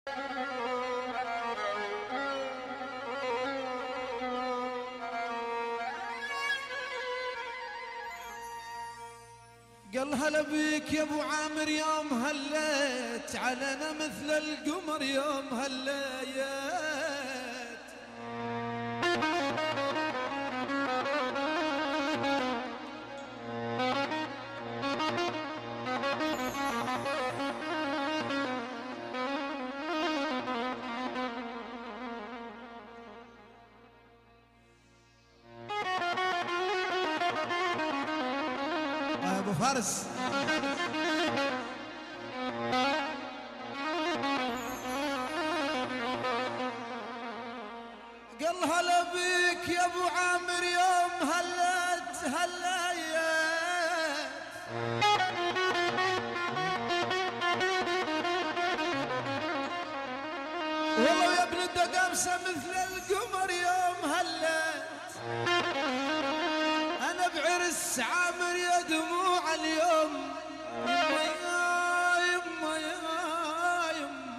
قال هلا بيك يا ابو عامر يوم هليت علينا مثل القمر يوم هليت. ابو فارس قال هلا بيك يا ابو عامر يوم هليت والله يا ابن الدقامسة مثل القمر يوم هليت. انا بعرس عامر يا دموع اليوم يما يا يما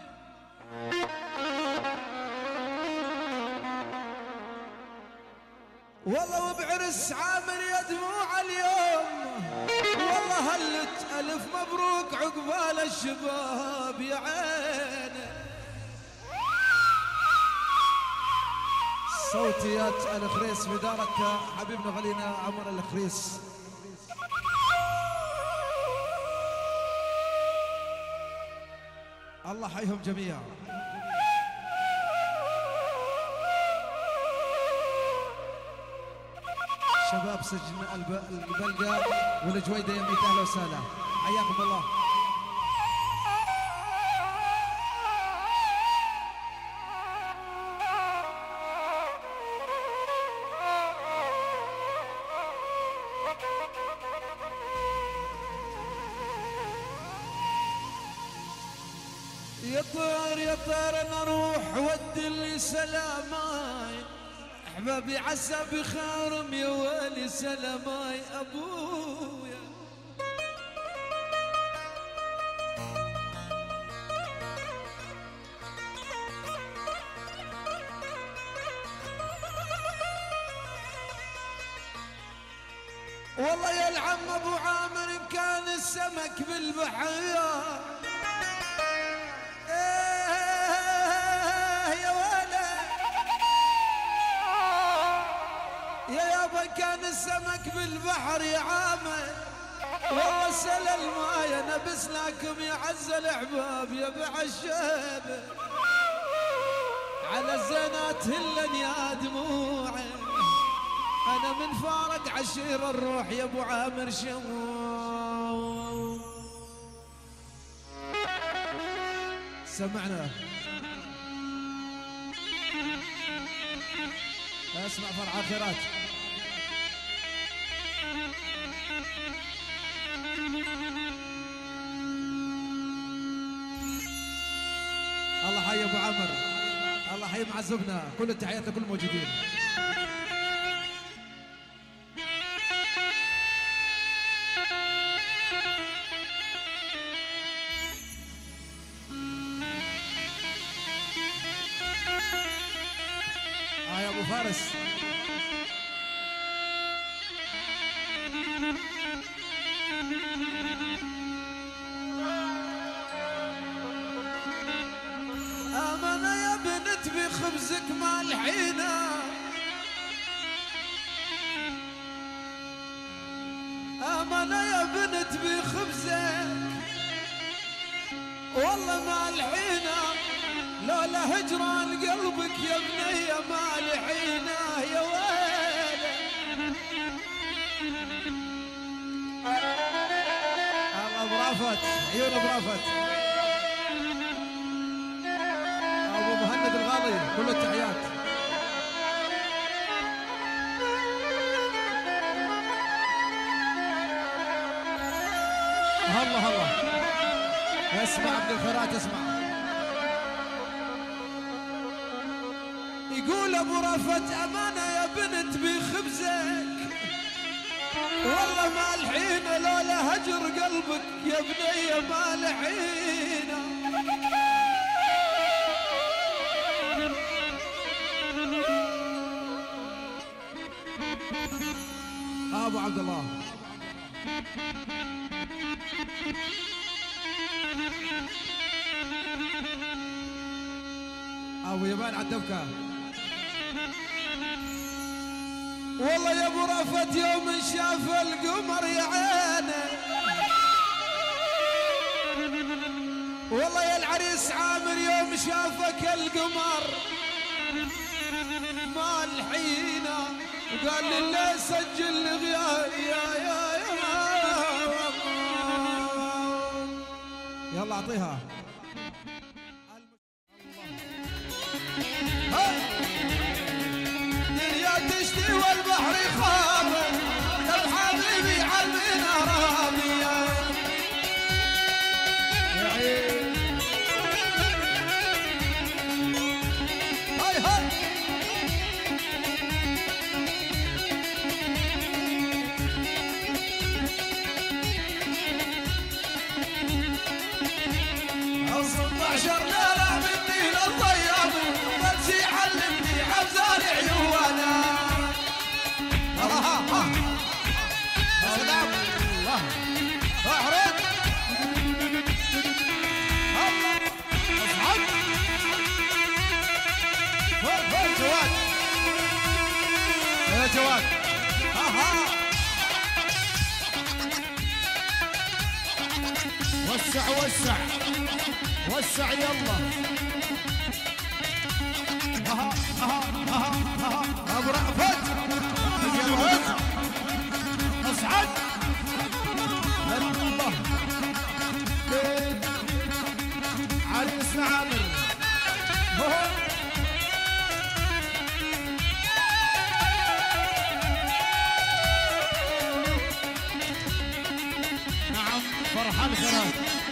والله وبعرس عامر يا دموع اليوم والله هلت الف مبروك عقبال الشباب يا عيني. صوتيات الخريس بدارك حبيبنا غلينا عمر الخريس. الله حيهم جميعا. شباب سجن البلقا والجويده يا ميت اهلا وسهلا حياكم الله. يا طير انا اروح ودي اللي سلاماي احبابي عسى بخيرهم يا ويلي سلاماي ابويا. والله يا العم ابو عامر ان كان السمك بالبحر كان السمك بالبحر يا عامر ووصل الماي نبس لكم يا عز الاحباب يا بعالشيبه على الزينات هلن يا دموعي انا من فارق عشير الروح يا ابو عامر شمو. سمعنا اسمع فرع خيرات. الله حي ابو عمر الله حي معزبنا كل التحيات لكل الموجودين. يا ابو فارس امانه يا بنت بخبزك مالحينه امانه يا بنت بخبزك والله مالحينه لولا هجران قلبك يا بنيه مالحينه يا ويلي. الله برافت عيون برافت ابو مهند الغالي كل التحيات. الله الله اسمع عبد الخيرات اسمع يقول ابو رافت امانه يا بنت بخبزك والله مالحينه لولا هجر قلبك يا بنيه مالحينه ابو عبد الله. ابو يبان عالدبكه. والله يا ابو رفت يوم شاف القمر يا عينه، والله يا العريس عامر يوم شافك القمر ما الحينه، وقال لي اللي سجل لي يا يلا اعطيها. دنيا تشتي والبحر يخاف، يا حبيبي عالمنا رامي يا عين. هاي هاي عشر ليلة مني للطيب، بمشي علمني حفزان عيوانا. سلام الله احرد الله اصعد فوق جواد يا جواد. وسع وسع وسع يلا. ابو رأفت اصعد الله. عريسنا عامر نعم فرحان خيرات.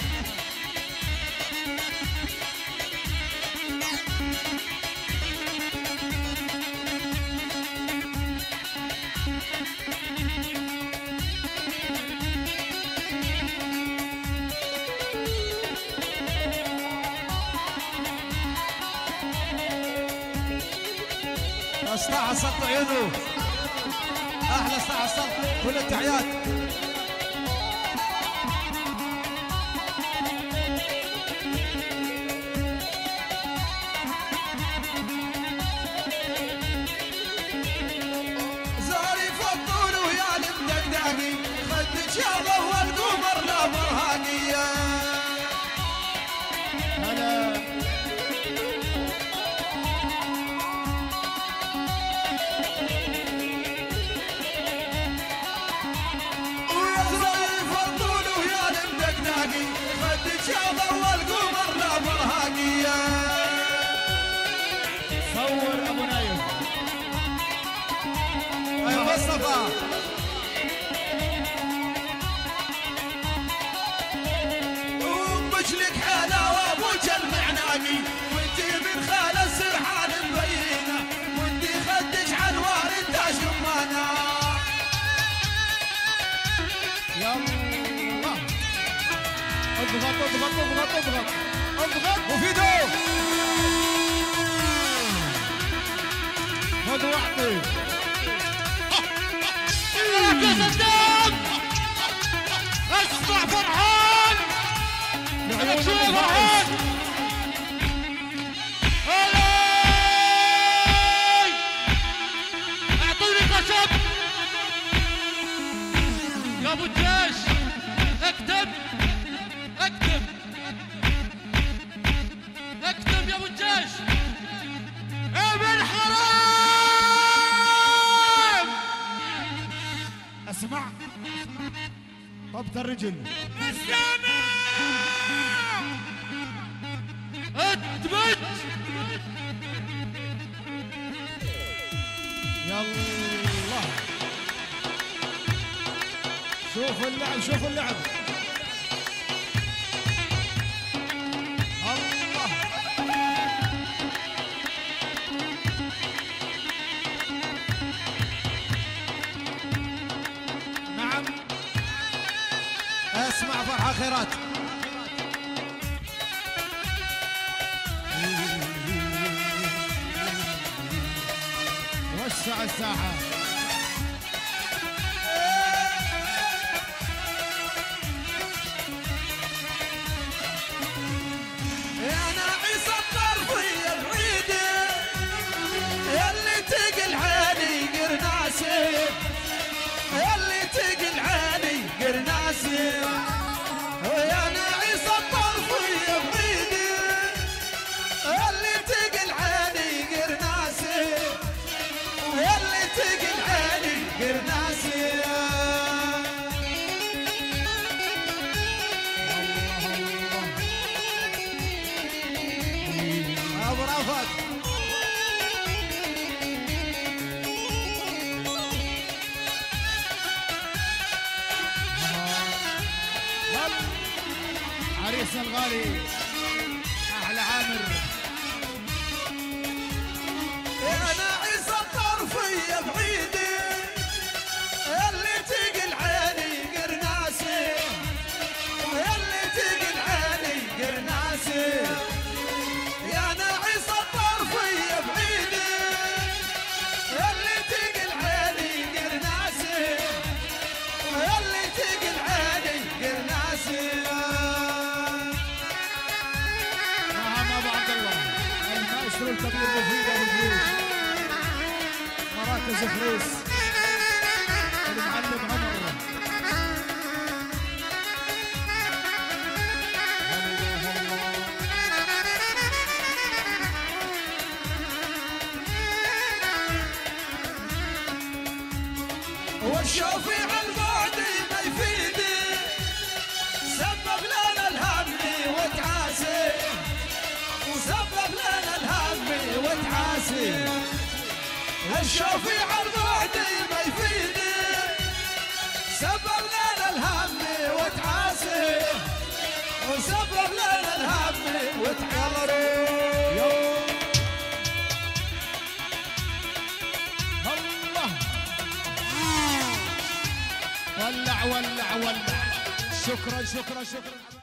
اسطع سط عيونه، احلى اسطع سط، كل التحيات. زاري فضول ويا المدقداقي، خدك يا ضو القمر لا مرهقيه. هلا خدك يا ضو القمر لا مرهقيه. صور ابو نايف. ايوه مصطفى وامك لك حاله وابوك المعناقي، وانتي من خال السرحان مبينه، وانتي خدك على الوالد تاج رمانه. يلا اضغط اضغط اضغط اضغط اضغط وفيدو خذ واعطي. يا صدام اسمع فرحان، انا شو فرحان. اعطوني خشب يا ابو الجيش. اكتب اكتب اكتب يا ابو الجيش. ابن حرام اسمع طبط الرجل. اسلامي اثبت يلا. شوف اللعب شوف اللعب. الله نعم اسمع فرحة خيرات. وسع الساحة. ابو رافد. عريسنا الغالي احلى عامر. انا عيسى الطرفيه بعيدي اللي تقل عيني قرناسي اللي تقل عيني قرناسي. يا انا عيسى الطرفيه بعيدي اللي تقل عيني قرناسي اللي تقل عيني قرناسي. الكبير مفيد ابو جريش مراكز فريس المعلم عمر. والشوفي على البعد ما يفيدي سبب لنا الهم وتعاسي وسبب لنا الهم وتعاسي. الشوفي على البعد ما يفيدي سبب لنا الهم وتعاسي وسبب لنا الهم وتعاسي. الله ولع ولع ولع. شكرا شكرا شكرا.